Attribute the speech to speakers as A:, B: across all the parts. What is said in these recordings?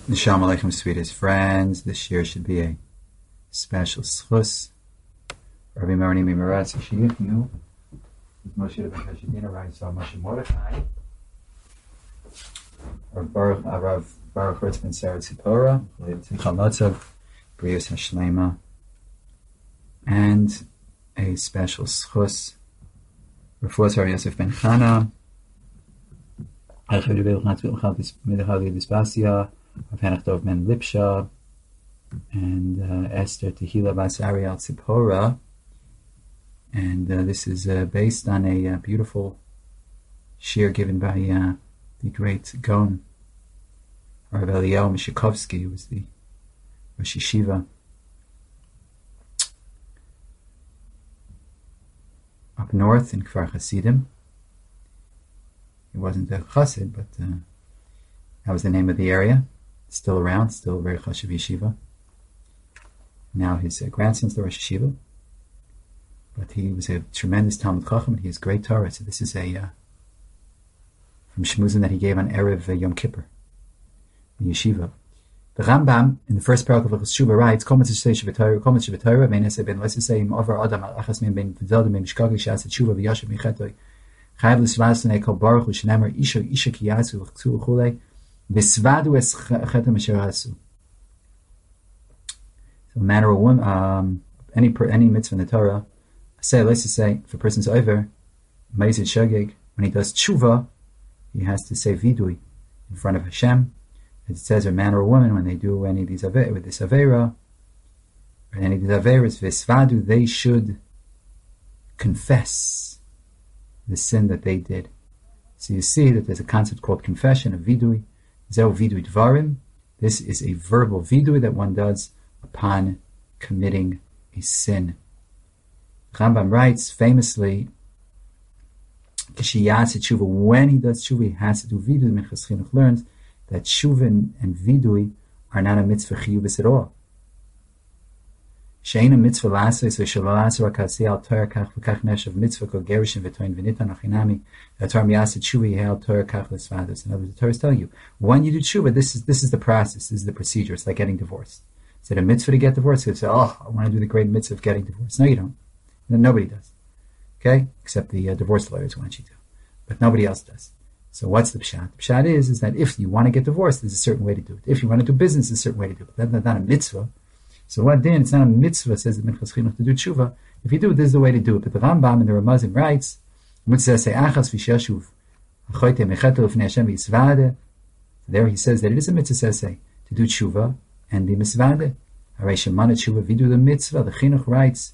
A: Shalom Aleichem, sweetest friends. This year should be a special schus. Rabbi Marani Mimaratz Shiyuchnu, Moshe Rabbeinu Hashidina, Rav Moshe Mordechai, Rav Baruch Ritz Ben Sarah Tzipora, Tzimcha Lotzav, Brius Hashlema, and a special schus. Refuas Har Yosef Ben Chana, Achad Rebbe L'Chat Midachali Dispasia, of Hanach Ben Lipsha, and Esther Tehila Bas Ariel Tzipora. And this is based on a beautiful shir given by the great Gaon, Rav Eliyahu Mishikovsky, who was the Rosh Yeshiva up north in Kfar Hasidim. He wasn't a chassid, but that was the name of the area. Still around, still very chashuv yeshiva. Now his grandson's the Rosh Yeshiva, but he was a tremendous Talmud Chacham, and he has great Torah. So this is a from Shmuzin that he gave on Erev Yom Kippur in Yeshiva. The Rambam in the first paragraph of Shuvah writes, "Kol mitzvah shebetayra, kol mitzvah shebetayra, v'nese ben l'sisei im over adam al achas min ben v'zaldim min mishkagi she'asat shuvah v'yashav michetoi chayav l'svasnei kol baruch u'shenemer isha ki yasu v'chtu v'chulei v'svadu es chetem asher hasu." So, a man or a woman, any mitzvah in the Torah, let's just say, if a person's over, Ma'aseh Shogeg, when he does tshuva, he has to say vidui in front of Hashem. As it says, a man or a woman, when they do any of these with this avera, or any of these averas, v'svadu, they should confess the sin that they did. So you see that there's a concept called confession of vidui. Zeu vidui dvarim. This is a verbal vidui that one does upon committing a sin. Rambam writes famously, when he does tshuva, he has to do vidui. Minchas Chinuch learns that tshuva and vidui are not a mitzvah chiyuvus at all. She'ein a mitzvah lasei, so shelo rakasi al Torah kach v'kach neshav mitzvah kol gerishin v'toin v'nitan achinami. The Torah miyasa tshuva yehal Torah kach l'svados. In other words, the Torah is telling you, when you do tshuva, this is the process, this is the procedure. It's like getting divorced. Is it a mitzvah to get divorced? You say, I want to do the great mitzvah of getting divorced. No, you don't. Nobody does. Okay? Except the divorce lawyers want you to. But nobody else does. So what's the pshat? The pshat is that if you want to get divorced, there's a certain way to do it. If you want to do business, there's a certain way to do it. That's not a mitzvah. So what then? It's not a mitzvah, says the Minchas Chinuch, to do tshuva. If you do it, this is the way to do it. But the Rambam and the Ramazim writes, there he says that it is a mitzvah to do tshuva and be misvade. We do the mitzvah. The Chinuch writes,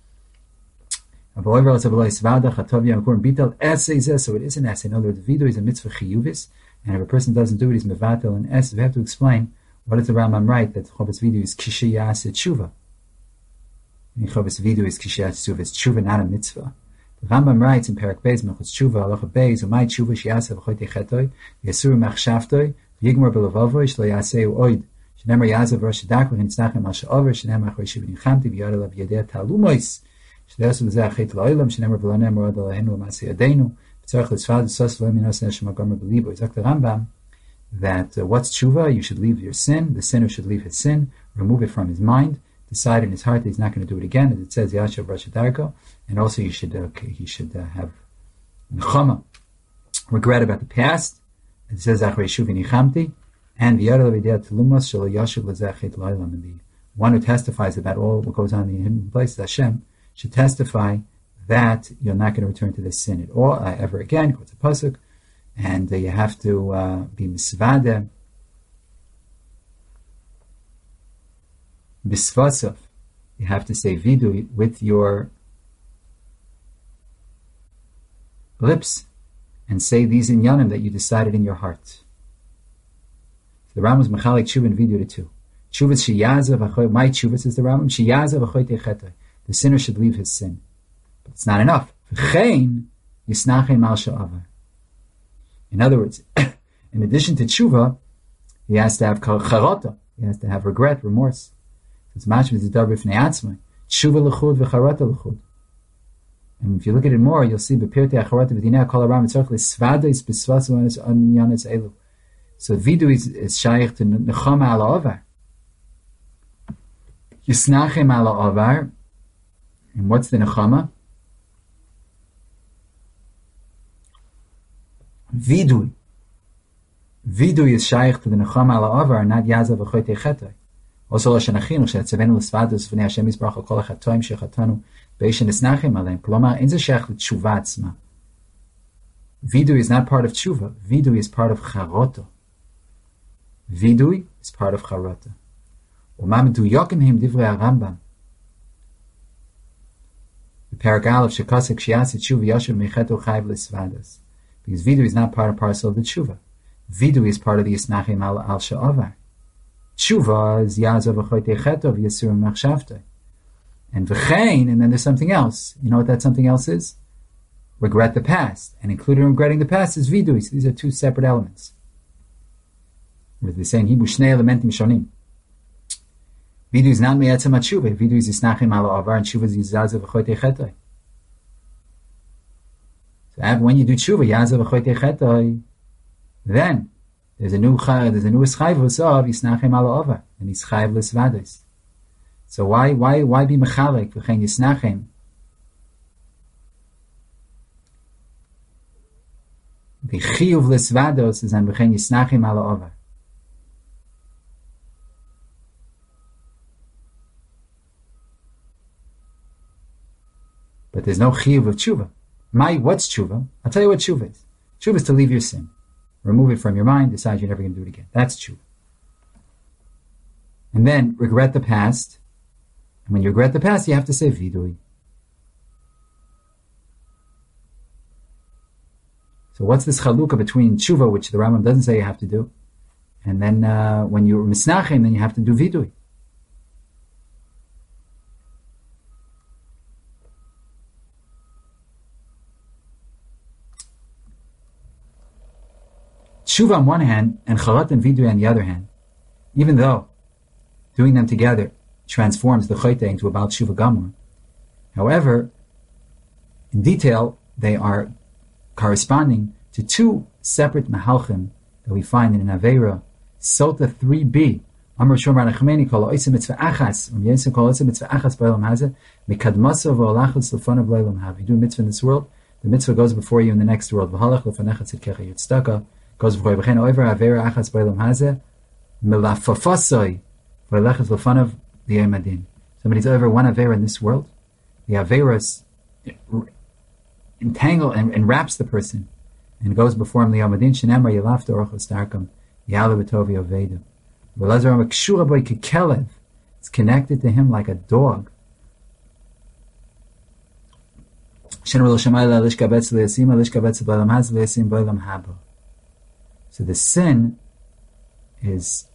A: so it is an essay. In other words, vidu is a mitzvah chiyuvis, and if a person doesn't do it, he's mevatel and es. We have to explain what does the Rambam write that Chovas vidu is kishiyas tshuva. Chovas vidu is kishiyas tshuva. It's tshuva, not a mitzvah. The Rambam writes in Perak Beis Mechutz Tshuva Halacha Beis Umay tshuva sheyasa v'choy techetoi v'yasur machshavtoi v'yigmor belavavoi shlo yaseu oid shenemar yazav rosh hadak v'nitznachem al she'over shenemar achoi shivin chamti v'yadalav yedei talumois. That what what's tshuva? You should leave your sin. The sinner should leave his sin, remove it from his mind, decide in his heart that he's not going to do it again. As it says, Yashav Rosh Hadarko, and also he should have nechama, regret about the past. It says Achrei Shuvin Nichamti, and the one who testifies about all what goes on in the hidden places, Hashem, should testify that you're not going to return to this sin at all, ever again. Quotes a pasuk, and you have to be misvade, bisvasov. You have to say vidu with your lips, and say these inyanim that you decided in your heart. So the Rambam is mechalik tshuva and vidu to two. Tshuva sheyaza v'choy. My tshuva says the Rambam sheyaza v'choy techetoi. The sinner should leave his sin. But it's not enough. In other words, in addition to tshuva, he has to have charata. He has to have regret, remorse. It's mashma zidar b'fnei atzmai. Tshuva l'chud v'charata l'chud. And if you look at it more, you'll see b'pirtei acharata v'dinei kol haram tzarich l'svada is b'svasu anyanis elu. So vidu is shaykh to nechama ala avar. Yisnachem ala avar. And what's the nechama? Vidui. Vidui is shaykh to the nechama ala avar, not yazav v'choytei chetoi. Also Lashon Achinuch shetzavenu l'svadus v'nei Hashem yisbarach kol hachatoim shechatanu beishen nisnachem aleim. Kolomar, in ze shaykh l'tshuva atzma. Vidui is not part of tshuva. Vidui is part of charoto. Vidui is part of charoto. U'ma meduyokim him divrei HaRambam. The paragal of shekasek shiasit tshuva yashuv mechetu chayv l'svadus. Because vidui is not part and parcel of the tshuva. Vidui is part of the yisnachem al she'avar. Tshuva is yazav v'choytei cheto v'yasur machshavtei. And v'chein, and then there's something else. You know what that something else is? Regret the past. And included in regretting the past is vidui. So these are two separate elements. As they say in Hebrew, shnei elementim shonim. Vidui is not me'etzem tshuva. Vidui is yisnachem ala avar, and tshuva is yazav v'choytei chetoi. So when you do tshuva, yazav v'choytei chetoi, then there's a new eschayvus of yisnachem ala avar, and he's chayv l'svadus. So why be mechalek v'chein yisnachem? The chiyuv l'svados is on v'chein yisnachem ala avar. But there's no chiyuv of tshuva. What's tshuva? I'll tell you what tshuva is. Tshuva is to leave your sin. Remove it from your mind, decide you're never going to do it again. That's tshuva. And then regret the past. And when you regret the past, you have to say vidui. So what's this chalukah between tshuva, which the Rambam doesn't say you have to do, and then when you're misnachem, then you have to do vidui. Tshuva on one hand, and chalat and vidui on the other hand, even though doing them together transforms the chayte into a Baal Tshuva Gamur. However, in detail, they are corresponding to two separate mahalchim that we find in an Aveira, Sota 3b. Amar Shomar Nachmeni kol oisim mitzvah achas, Yesem kol oisim mitzvah achas b'olam hazeh, mikadmaso v'olachos l'fonav l'olam hav. You do a mitzvah in this world, the mitzvah goes before you in the next world. V'halach l'fonecha tzidkecha yitztaka, goes before you. V'chein over Aveira achas b'olam hazeh, milafafasoi v'olachos l'fonav l'yom adin. Somebody's over one Aveira in this world, the Aveira entangle and wraps the person and goes before him liyom adin shenemar yelafta orchos darkam yala b'tovi ovedu. It's connected to him like a dog. So the sin is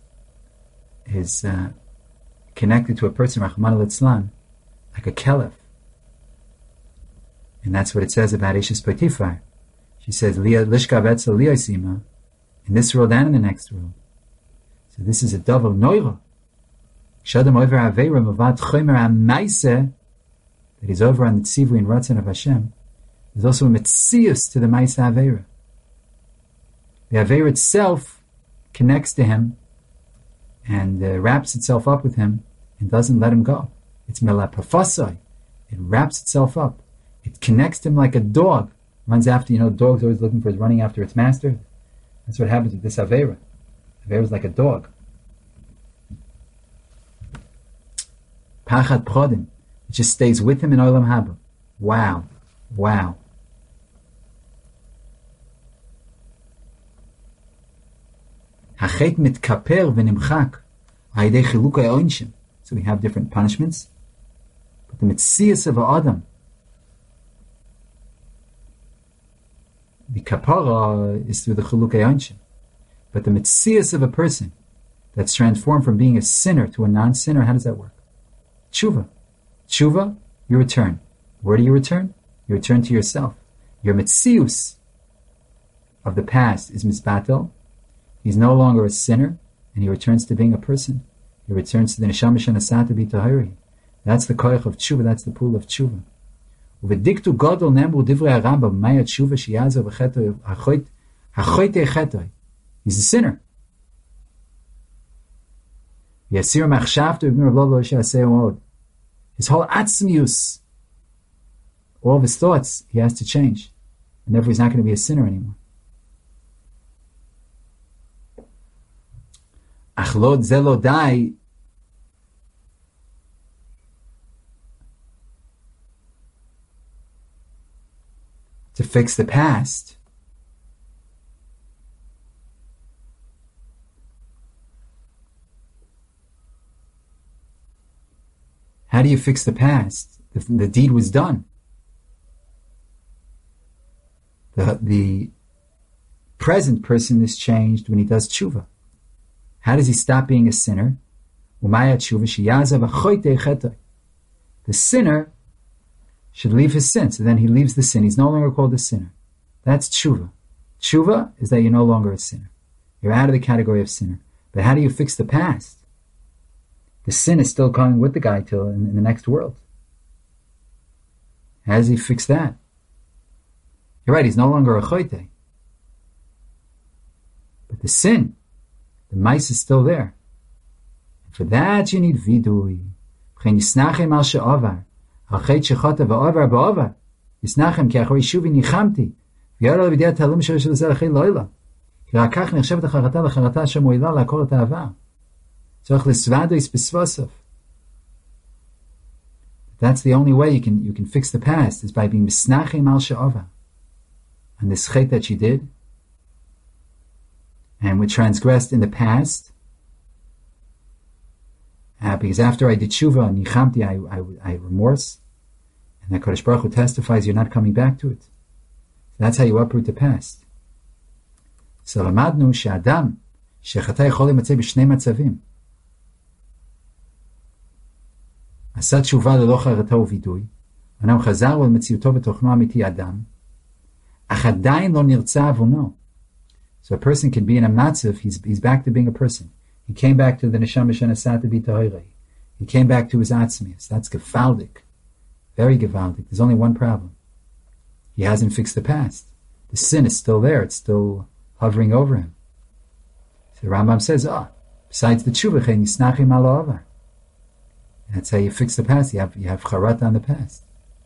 A: connected to a person, Rahman al-Islam, like a kelef. And that's what it says about Ishas Potifar. She says, Lishka Betzel Liyosima, in this world and in the next world. So this is a double noira. Shadam over Aveira Mavad Chomer Amaise, that he's over on the Tzivu and Ratzon of Hashem. There's also a Metzius to the Maise Aveira. The Aveira itself connects to him and wraps itself up with him and doesn't let him go. It's Melapafasai. It wraps itself up. It connects to him like a dog. Runs after, dog's always looking for, it's running after its master. That's what happens with this Aveira. Aveira is like a dog. Pachat Prodim. It just stays with him in Olam Haba. Wow. Hachet mitkaper v'nimchak ha'idei chilukay oinshim. So we have different punishments. But the mitzias of Adam, the kapara is through the chilukay oinshim. But the mitzias of a person that's transformed from being a sinner to a non-sinner, how does that work? Tshuva. Tshuva, you return. Where do you return? You return to yourself. Your mitzius of the past is misbatel. He's no longer a sinner, and he returns to being a person. He returns to the neshama shenasata b'tahiri. That's the koyach of tshuva. That's the pool of tshuva. Uvediktu gadol nemru divrei Rambam maya tshuva shiyazo v'chetoy hachoyte chetoi. He's a sinner. His whole atzmius, all of his thoughts, he has to change. And therefore he's not going to be a sinner anymore. Achlod zelo dai. To fix the past. How do you fix the past? The deed was done. The present person is changed when he does tshuva. How does he stop being a sinner? The sinner should leave his sin. So then he leaves the sin. He's no longer called a sinner. That's tshuva. Tshuva is that you're no longer a sinner. You're out of the category of sinner. But how do you fix the past? The sin is still coming with the guy till in the next world. How does he fix that? You're right, he's no longer a choite. But the sin, the mice is still there. And for that you need vidui. Yisnachem al she'avar. Ha'chet shechata va'avar ba'avar. Yisnachem ki achori shuvi nichamti. V'yara l'vidiyat talum shel zerachei loila. Ki rakach nechshevet acharata l'acharata shemoila la'kol et ha'avar. Tzorach l'svadois b'svosov. That's the only way you can fix the past, is by being misnachem al she'avar. And this chet that she did, and we transgressed in the past, because after I did tshuva and nichamti, I remorse, and that Kodesh Baruch Hu testifies you're not coming back to it. So that's how you uproot the past. So lamadnu she'adam shechatay chol yimatzeh b'shnei matzavim. Asa tshuva lelo charato uvidui, anam chazar ol metziuto b'tochno amiti adam. So a person can be in a matzav, he's back to being a person. He came back to the neshama shenasat b'tahirei. He came back to his atzmius. That's gefaldik. Very gefaldik. There's only one problem. He hasn't fixed the past. The sin is still there. It's still hovering over him. So the Rambam says, besides the tshuva, yisnachim al ha'avar. That's how you fix the past. You have charat on the past.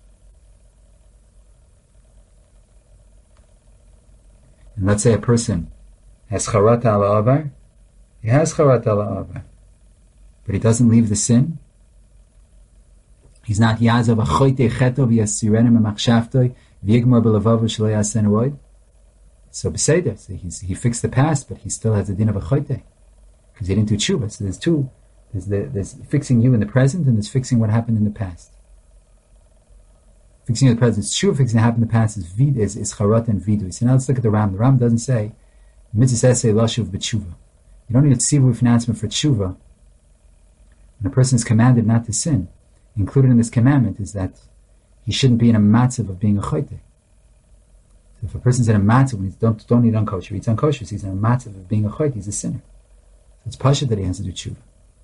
A: And let's say a person has charat al ha'avar. He has charat al ha'avar, but he doesn't leave the sin. He's not yazav achoyte cheto v'yasirenim amachshavtoi v'yigmor b'lavav shelo yasen roid. So beseder, so he fixed the past, but he still has the din of achoyte because he didn't do tshuva. So there's two. There's fixing you in the present, and there's fixing what happened in the past. Fixing in the present is tshuva. Fixing what happened in the past is charat and vidu. So now let's look at the Ram. The Ram doesn't say mitzvah say lashuv b'tshuva. You don't need a tzivui financement for tshuva. When a person is commanded not to sin, included in this commandment is that he shouldn't be in a matzav of being a chote. So if a person's in a matzav when he don't eat unkosher, he eats unkosher, so he's in a matzav of being a chote, he's a sinner. So it's pasha that he has to do tshuva.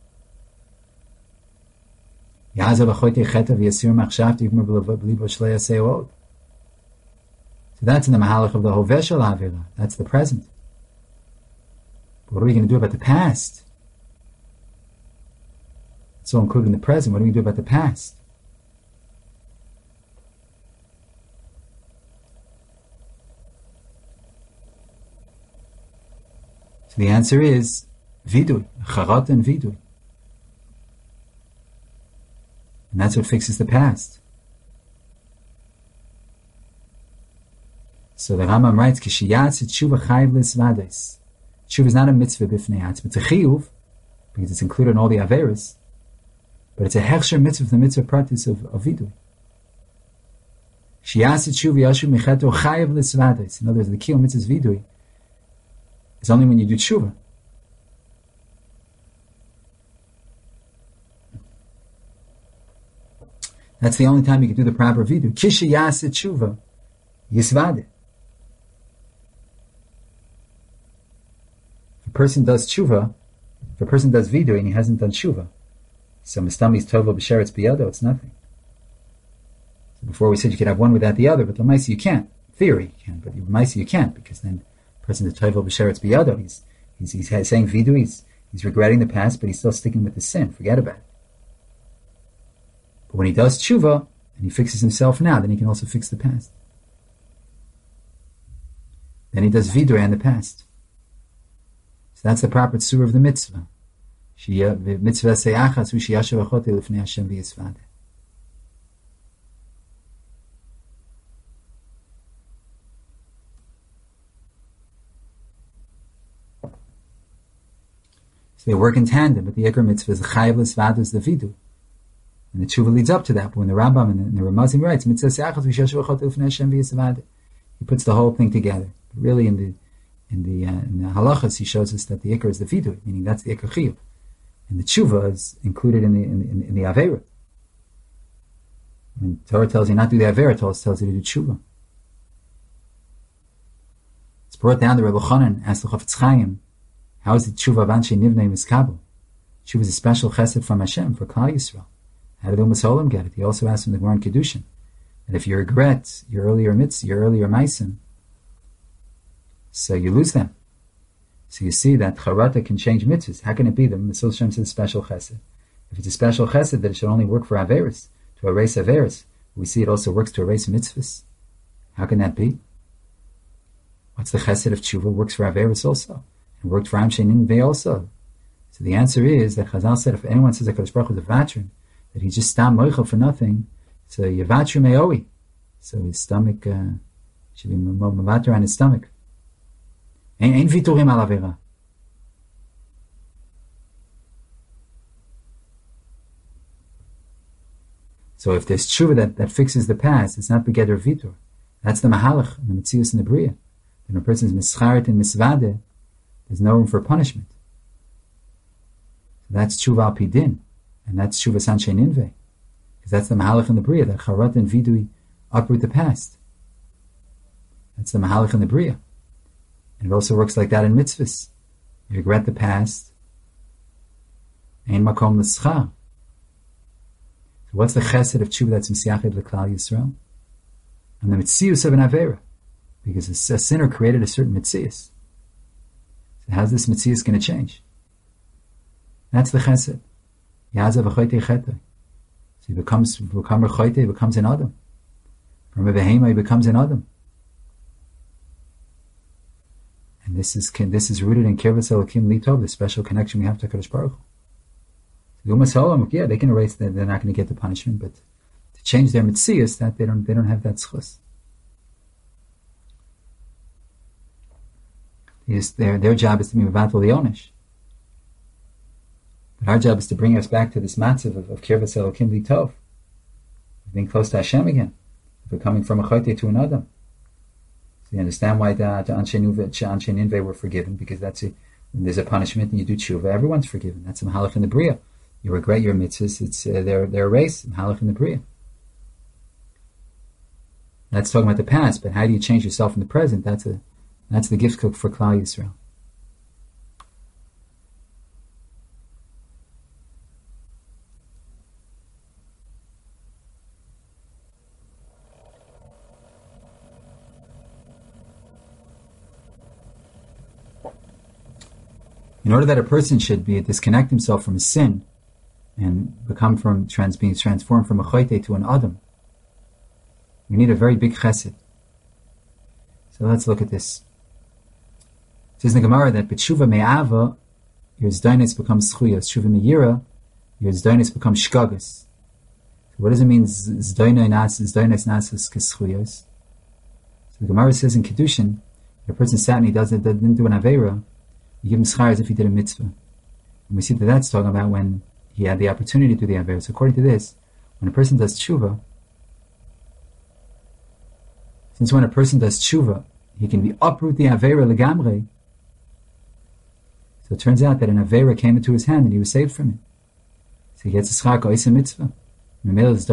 A: So that's in the mahalach of the hoveh shel avera. That's the present. But what are we going to do about the past? It's all included in the present. What do we do about the past? So the answer is vidui, charat and vidui. And that's what fixes the past. So the Rambam writes, Kishiyatz tshuva chayv l'svades. Tshuva is not a mitzvah b'fnei atzma. It's a chiyuv, because it's included in all the averos, but it's a hechsher mitzvah, the mitzvah practice of vidui. Kishiyatz tshuva yashu mecheto chayv l'svades. In other words, the kiyum mitzvah vidui is only when you do tshuva. That's the only time you can do the proper vidui. Kisha yaset tshuva yisvade. If a person does tshuva, if a person does vidui and he hasn't done tshuva, so mistami's tova b'sheretz biyado, it's nothing. So before we said you could have one without the other, but l'maisa you can't. In theory you can, but l'maisa you can't, because then the person is tova b'sheretz biyado. He's saying vidui, He's regretting the past, but he's still sticking with the sin. Forget about it. But when he does tshuva, and he fixes himself now, then he can also fix the past. Then he does vidui on the past. So that's the proper tzur of the mitzvah. Mitzvah seyachas u'shiyashav achote lifnei Hashem v'yisvadeh. So they work in tandem, but the Iker mitzvah is the chayav l'svada is the vidu. And the tshuva leads up to that. But when the Rambam and the Ramazim writes, mitzvah se'achas v'shashav achote lifnei Hashem v'yisvadeh, he puts the whole thing together. But really in the halachas, he shows us that the Iker is the vidu, meaning that's the Iker chiyuv. And the tshuva is included in the avera. When Torah tells you not to do the avera, Torah tells you to do tshuva. It's brought down the Rebbe Chanan, asked the Chafetz Chaim, how is the tshuva of Anshe Nivnei Miskabel? Tshuva is a special chesed from Hashem for Klal Yisrael. How did Umas Olam get it? He also asked him the Gemara in Kedushin that if you regret your earlier mitzvah, your earlier meisim, so you lose them. So you see that charata can change mitzvahs. How can it be that Mesil Hashem says special chesed? If it's a special chesed, then it should only work for averis, to erase averis. We see it also works to erase mitzvahs. How can that be? What's the chesed of tshuva? Works for averis also. And worked for Amshe Ninveh also. So the answer is that Chazal said if anyone says that Kadosh Baruch Hu is a vatrin, that he just stam moichel for nothing, so yevatru me'oi. So his stomach should be mevater on his stomach. Ein viturim al avera. So if there's tshuva that fixes the past, it's not begeder vitur. That's the mahalach, the metzius and the bria. When a person is mischaret and misvade, there's no room for punishment. So that's tshuva al pidin, and that's tshuva sanshe ninveh, because that's the mahalach and the bria, that charat and vidui uproot the past. That's the mahalach and the bria. And it also works like that in mitzvahs. You regret the past. Ein makom l'schar. So what's the chesed of tshuva that's misyached l'klal Yisrael? And the mitzius of an avera. Because a sinner created a certain mitzius. So how's this mitzius going to change? That's the chesed. Yazav v'choyte chetay. So he becomes rechoyte, he becomes an Adam. From a behema, he becomes an Adam. And this is rooted in Kirvas Elokim Litov, the special connection we have to Kadosh Baruch Hu. The Umas Olam, yeah, they can erase that; they're not going to get the punishment, but to change their mitzias, that they don't have that schus. Their job is to be mevatel the onish. But our job is to bring us back to this matzav of Kirvas Elokim Litov, being close to Hashem again, becoming from a chayte to an Adam. You understand why the Anshe Ninveh were forgiven, because when there's a punishment and you do tshuva, everyone's forgiven. That's a mahalach in the bria. You regret your mitzvahs, it's they're erased, mahalach in the bria. That's talking about the past, but how do you change yourself in the present? That's the gift cook for Klal Yisrael. In order that a person should disconnect himself from his sin and become being transformed from a chayte to an adam, you need a very big chesed. So let's look at this. It says in the Gemara that b'tshuva me'ava, your zdainis becomes schuyas. Tshuva me'yira, your zdainis becomes shkagas. So what does it mean, zdainis nasas k'schuyas? So the Gemara says in Kedushin, if a person sat and he didn't do an aveira, you give him schar as if he did a mitzvah. And we see that that's talking about when he had the opportunity to do the avera. So according to this, when a person does tshuva, since when a person does tshuva, he can be uproot the avera legamre. So it turns out that an avera came into his hand and he was saved from it. So he gets a schar ka'isa mitzvah. It's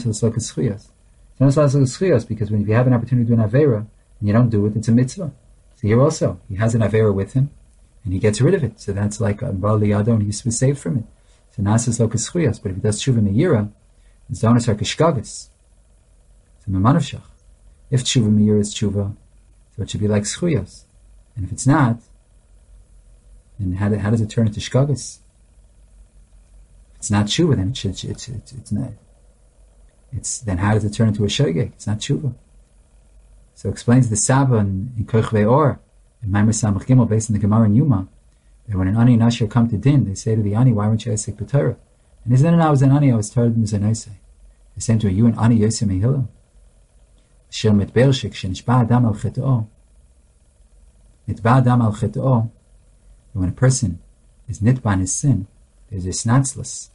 A: not because when you have an opportunity to do an avera and you don't do it, it's a mitzvah. So here also, he has an avera with him, and he gets rid of it. So that's like a Baal Liyado, and he was saved from it. So Nasas lo k'schuyas, but if he does tshuva me'yira, his donos are k'shkagas. So me'manavshach. If tshuva me'yira is tshuva, so it should be like schuyas. And if it's not, And how does it turn into shkagas? If it's not tshuva, then it's not. Then how does it turn into a shogeg? It's not tshuva. So explains the Saba in Koch Ve'or, in Maimer Samach Gimel, based on the Gemara in Yuma, that when an ani and Asher come to din, they say to the ani, why weren't you Isaac B'Torah? And he said, no, I was an ani, I was told him as an Isaac. They said to her, you an ani Yosem Mehillah? Shel Mitbeil Shek, Shenishba Adam al Chet'o. Nitba Adam al Chet'o. When a person is nitba on his sin, there's a snatzlus.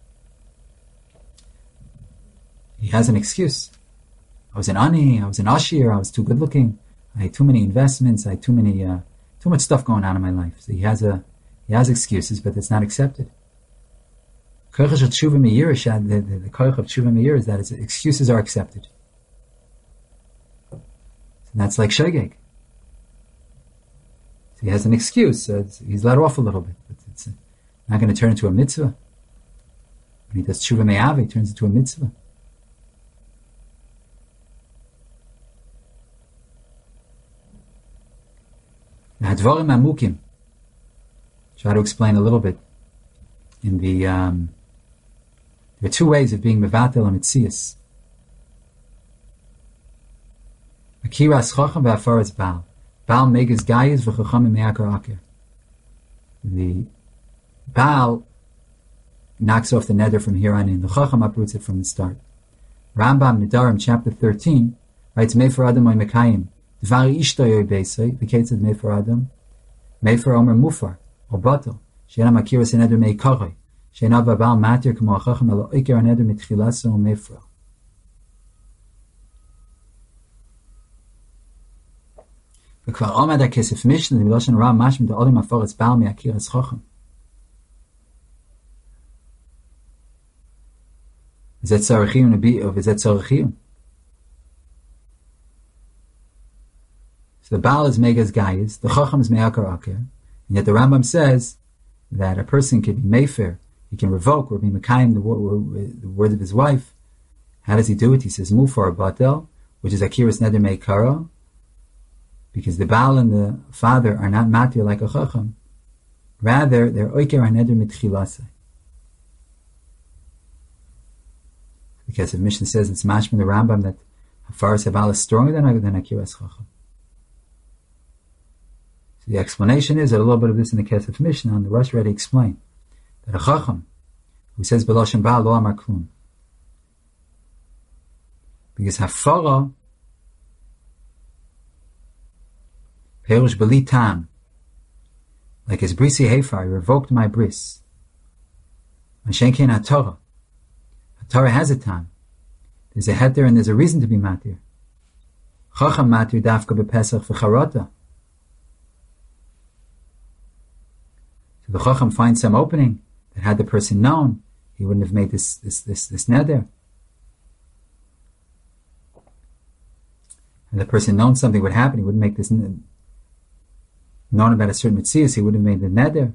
A: He has an excuse. I was an ani, I was an ashir, I was too good looking, I had too many investments, I had too much stuff going on in my life. So he has excuses, but it's not accepted. The koich of tshuva meir is that his excuses are accepted. And that's like shogeg. So he has an excuse, so he's let off a little bit, but it's not going to turn into a mitzvah. When he does tshuva me'av, he turns into a mitzvah. Hadvarim amukim. Try to explain a little bit. In the there are two ways of being mevatel and mitzias. Akiras chacham v'afaras baal. Baal megas gayis v'chacham me'akar akir. The baal knocks off the neder from here on in. The chacham uproots it from the start. Rambam Nedarim chapter 13 writes Mefer Adam oy mekayim. Dvari ishtoy beisay, the case of Mefer Adam, Mefer Omer Mufar, or Batal, Shena Makiras and Eder Mei Karay, Shena Babal Matir, Kamo Achacham Elo Iker and Eder Mitchilasa or Mefer. V'kvar Omer da Kesef Mishnah, the Miloshan Ram Mashim, the Olim Aforetz Baal Me Akiras Chacham. Is that Tzarechiyun, or is that Tzarechiyun? The Baal is Megas Gayis, the Chacham is Me'akar Akir, and yet the Rambam says that a person can be Mefer, he can revoke or be Mekayim the word of his wife. How does he do it? He says Mufar Batel, which is Akiras Neder Me'ikara, because the Baal and the father are not Matir like a Chacham. Rather, they're Oiker HaNeder Mitchilase. Because the Mishnah says it's mashma the Rambam that Hafaras HaBaal is stronger than Akiras Chacham. So the explanation is that a little bit of this in the Kesef Mishnah, and the Rosh already explained, that a Chacham, who says B'loshen Baal lo amar klum, because Hafara, Perush B'li Tam, like his Brisi Hefar, he revoked my bris. Mashenkein HaTorah, HaTorah has a Tam. There's a heter and there's a reason to be Matir. Chacham Matir Dafka B'Pesach V'Charota. The Chacham finds some opening that had the person known, he wouldn't have made this neder. And the person known something would happen, he wouldn't make this known about a certain mitzias, he wouldn't have made the neder.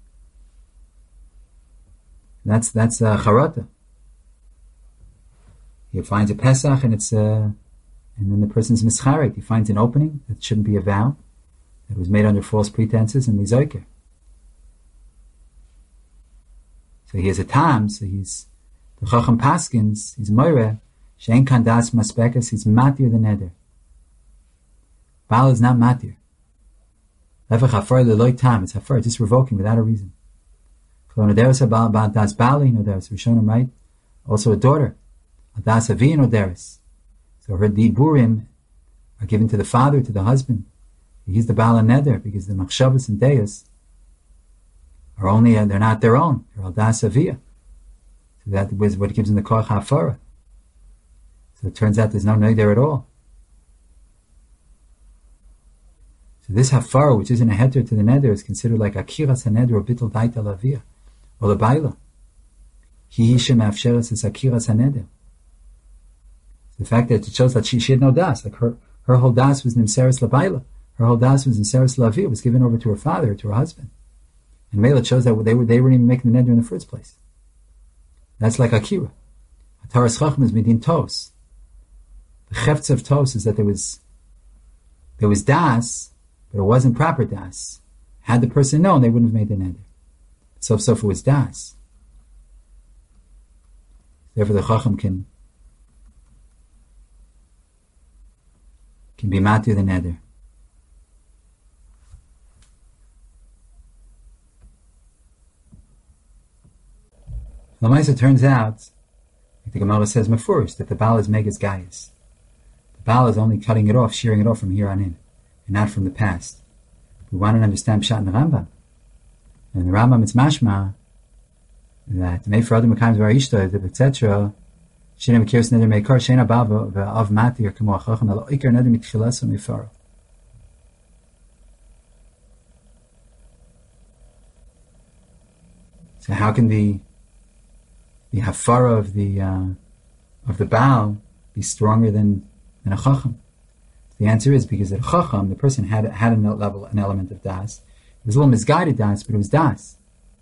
A: That's charata. He finds a Pesach and and then the person's mischaret. He finds an opening that shouldn't be a vow, that was made under false pretenses, and he's oiker. So he has a tam, so he's the Chacham Paskins, he's Moireh, Shein Kandas Maspekas, he's Matir the Neder. Baal is not Matir. Lefach Hafar Leloy Tam, it's Hafar, just revoking without a reason. Klonoderes Baal Das Bali, Noderes, Rishonim, right? Also a daughter, Das Avi Noderes. So her Diburim are given to the father, to the husband. He's the Baal and Neder, because the Machshavas and Deus are only, they're not their own. They're al das aviyah. So that was what gives them the koach hafara. So it turns out there's no neder at all. So this hafara, which isn't a heter to the neder, is considered like akiras haneder or bittul daita laviyah, or the baila. He shem afsheres is akiras haneder. The fact that it shows that she had no das, like her whole das was nimseres labaila. Her whole das was nimseres laviyah, was given over to her father, to her husband. And Mela shows that they weren't even making the neder in the first place. That's like Akira. Ataras Chacham is Medin Tos. The Cheftz of Tos is that there was das, but it wasn't proper das. Had the person known, they wouldn't have made the neder. So if it was das. Therefore the Chacham can be matir the neder. Lamaisa turns out, like the Gemara says mafurish, that the Baal is megas gayas. The Baal is only cutting it off, shearing it off from here on in, and not from the past. We want to understand Pshat in the Rambam. And in the Rambam it's mashma that Meifar Adam Mekayim Zvar Ishto, etc. Shina Mekiros Neder Meikar Shena Bava of Matir Kamo Chacham Alo Iker Neder Mitchilasa Meifar. So how can the hafara of the Baal be stronger than a Chacham? The answer is because at Chacham, the person had an element of das. It was a little misguided das, but it was das.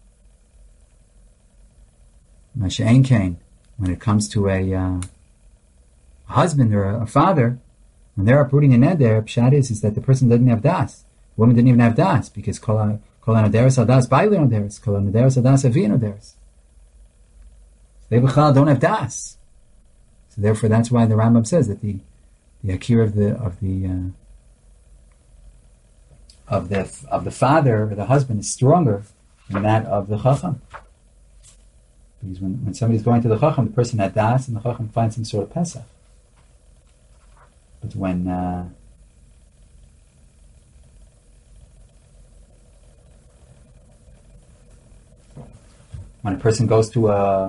A: Masha'en Kain, when it comes to a husband or a father, when they're uprooting a neder, pshat is that the person doesn't have das. The woman didn't even have das, because kol ha'noderes hadas ba'ilei noderes, kol ha'noderes hadas avi noderes. They don't have das. So therefore, that's why the Rambam says that the akir of the father or the husband is stronger than that of the chacham. Because when somebody's going to the chacham, the person had das, and the chacham finds some sort of pesach. But when a person goes to a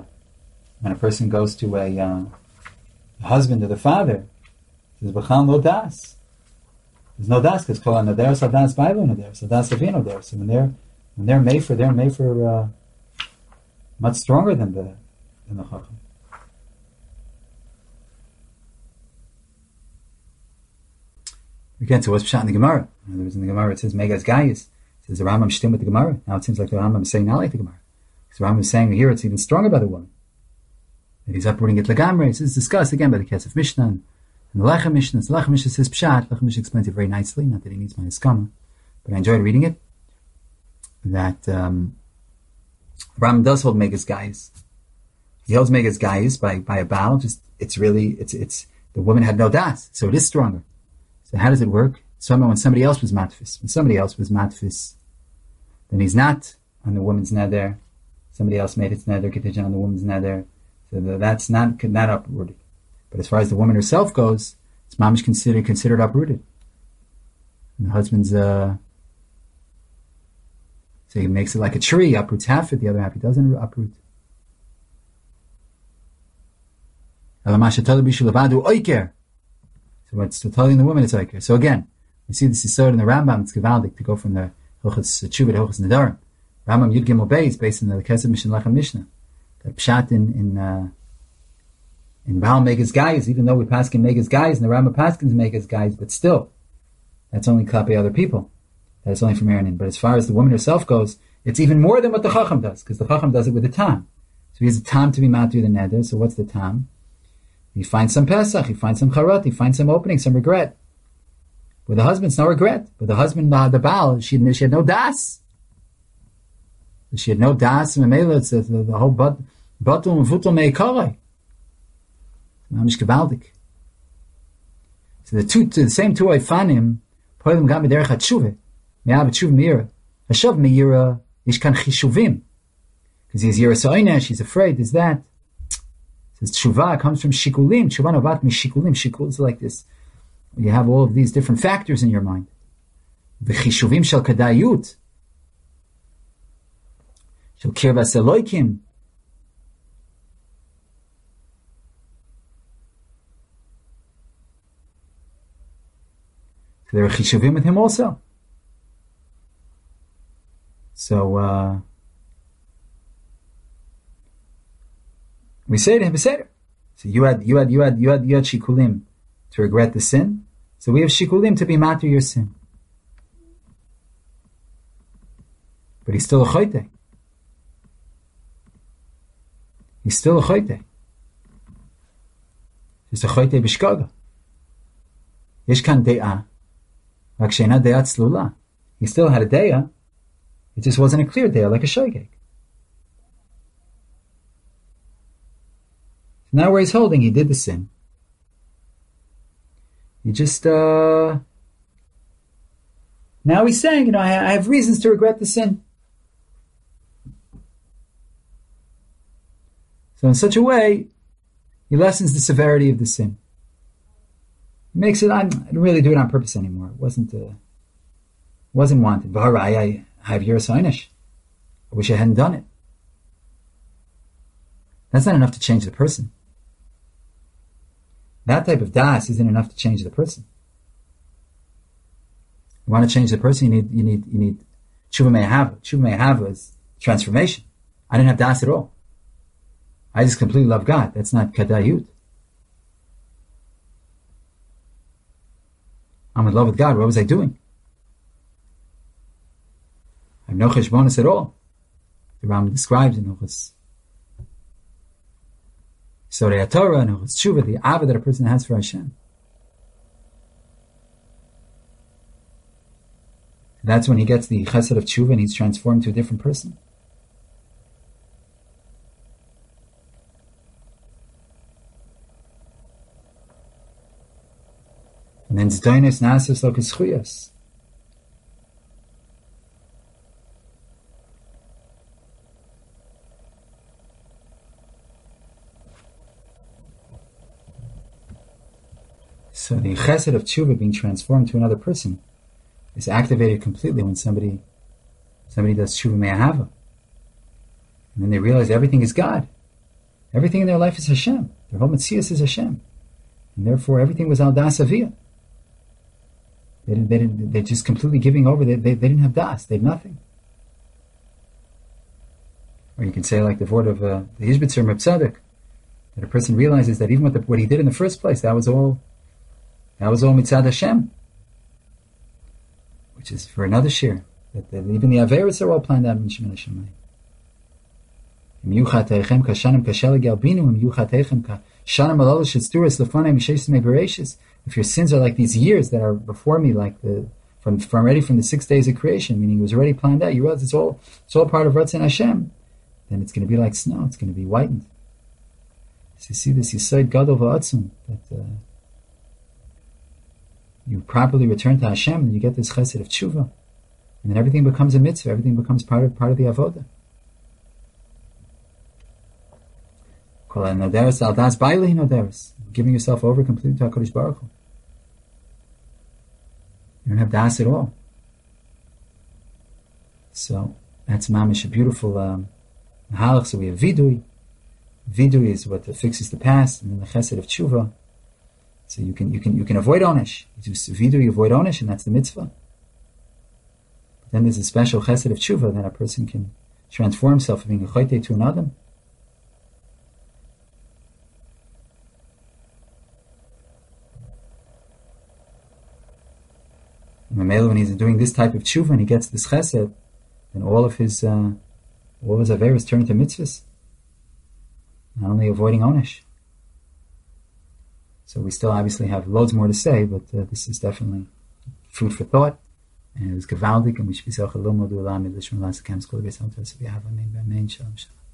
A: husband or the father, there's b'chal no das. There's no das because kol ha'noderes hadas ba'ilei noderes, hadas avi noderes. So when they're made for much stronger than the chacham. Again, so what's pshat in the Gemara? In other words, in the Gemara it says megas gayis. It says the Rambam shtim with the Gemara. Now it seems like the Rambam is saying not like the Gemara. Because the Rambam is saying here it's even stronger by the woman. That he's uprooting it legamre. This is discussed again by the Kesef Mishnah and the Lechem Mishnah. The Lechem Mishnah says pshat. Lechem Mishnah explains it very nicely. Not that he needs my iskama, but I enjoyed reading it. That Rambam does hold megas gayis. He holds megas gayis by a Baal. Just it's the woman had no das, so it is stronger. So how does it work? Somehow when somebody else was matfis, then he's not on the woman's neder. Somebody else made its neder contingent on the woman's neder. So that's not uprooted. But as far as the woman herself goes, it's mamish considered uprooted. And the husband's so he makes it like a tree, uproots half it, the other half he doesn't uproot. So what's telling the woman it's oiker. So again, we see this is so in the Rambam, it's gevaldik to go from the Hilchos Tshuva to Hilchos Nedarim. Rambam Yud Gimel Beis based on the Kesef Mishnah Lechem Mishnah. The pshat in Baal Megas Gayis, even though we paskin Megas Gayis and the Rambam paskins Megas Gayis, but still, that's only klapi other people. That's only from Aaron. But as far as the woman herself goes, it's even more than what the Chacham does, because the Chacham does it with the tam. So he has a tam to be matir the neder. So what's the tam? He finds some pesach, he finds some charot, he finds some opening, some regret. With the husband, it's no regret. With the husband, the Baal, she had no das. She had no das, and it's the whole batul and futul meikarai. Mamish gevaldik. So the same two oifanim, poilim gam b'derech hatshuve, me'av tshuv meira, hashav meira, ish kan chishuvim. Because he's yira so'inesh, he's afraid, there's that. Says tshuva comes from shikulim. Tshuva novat mi shikulim. Shikul is like this. You have all of these different factors in your mind. V'chishuvim shel kadayut. Shel kirvas eloikim. So there are chishuvim with him also. So, we say to him, Beseder. So you had shikulim to regret the sin. So we have shikulim to be matir your sin. But he's still a choyte. He's still a choyte. He's a choyte b'shkaga. Yesh kan de'ah. Rak she'ena de'ah tzlula. He still had a de'ah, It just wasn't a clear day, like a shogeg. So now where he's holding, he did the sin. He just, now he's saying, I have reasons to regret the sin. So in such a way, he lessens the severity of the sin. He makes it, I didn't really do it on purpose anymore. It wasn't wanted. I have Yiras Einish. I wish I hadn't done it. That's not enough to change the person. That type of das isn't enough to change the person. You want to change the person, you need tshuva me'ahava. Tshuva me'ahava is transformation. I didn't have das at all. I just completely love God. That's not kadayut. I'm in love with God. What was I doing? I have no cheshbonis at all. The Rambam describes in Hilchos Sorei Torah and Hilchos Tshuva, the ava that a person has for Hashem. That's when he gets the chesed of tshuva and he's transformed to a different person. And then Zdoinus Nasus Lokas Chuyas. So the chesed of tshuva being transformed to another person is activated completely when somebody does tshuva me'ahava. And then they realize everything is God. Everything in their life is Hashem. Their whole Metzius is Hashem. And therefore everything was al das aviyah. They're just completely giving over. They didn't have das. They had nothing. Or you can say like the word of the Ishbitzer Reb Tzadok, that a person realizes that even what he did in the first place, that was all mitzad Hashem. Which is for another shir. That even the Averis are all planned out in Shemin HaShemayim. If your sins are like these years that are before me, like from already from the 6 days of creation, meaning it was already planned out, you realize it's all part of Ratzon Hashem, then it's going to be like snow, it's going to be whitened. So you see this Yisod Gadol V'Atzum, that you properly return to Hashem, and you get this chesed of tshuva, and then everything becomes a mitzvah, everything becomes part of the avodah. Giving yourself over completely to HaKadosh Baruch Hu. You don't have das at all. So that's mamish a beautiful mahalach. So we have vidui. Vidui is what fixes the past, and then the chesed of tshuva. So you can avoid onesh. You do vidui, you avoid onesh, and that's the mitzvah. But then there's a special chesed of tshuva that a person can transform himself from being a chayte to an adam. When he's doing this type of tshuva and he gets this chesed, then all of his averos turn into mitzvahs. Not only avoiding onesh. So we still obviously have loads more to say, but this is definitely food for thought. And it was gewaldig, and we should be so chalom odu olam, and lishma las kams kol gesam to us if you have a name by main shalom shalom.